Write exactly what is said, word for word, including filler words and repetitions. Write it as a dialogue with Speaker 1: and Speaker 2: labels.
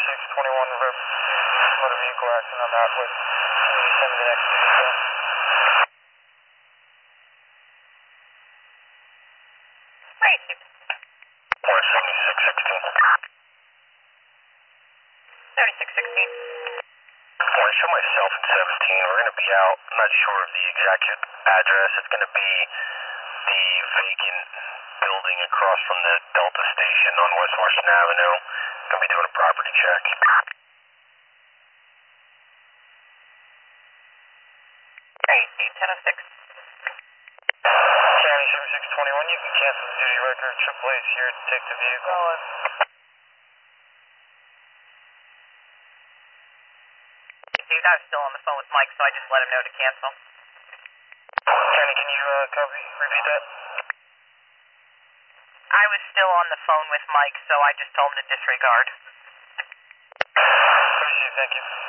Speaker 1: seventy-six twenty-one reverse motor vehicle accident on Northwood. Send me the next detail. Or seventy-six sixteen.
Speaker 2: seventy-six sixteen.
Speaker 1: Or show myself in seventeen. We're going to be out. I'm not sure of the exact address. It's going to be the vacant building across from the Delta station on West Washington Avenue. Going to be doing a property check.
Speaker 2: ten oh six.
Speaker 1: County seventy-six twenty-one, you can cancel the duty record. triple A is here to take the vehicle.
Speaker 2: Dude, I was still on the phone with Mike, so I just let him know to cancel.
Speaker 1: County, can you uh, copy? Repeat that?
Speaker 2: I was still on the phone with Mike, so I just told him to disregard.
Speaker 1: Appreciate it, thank you.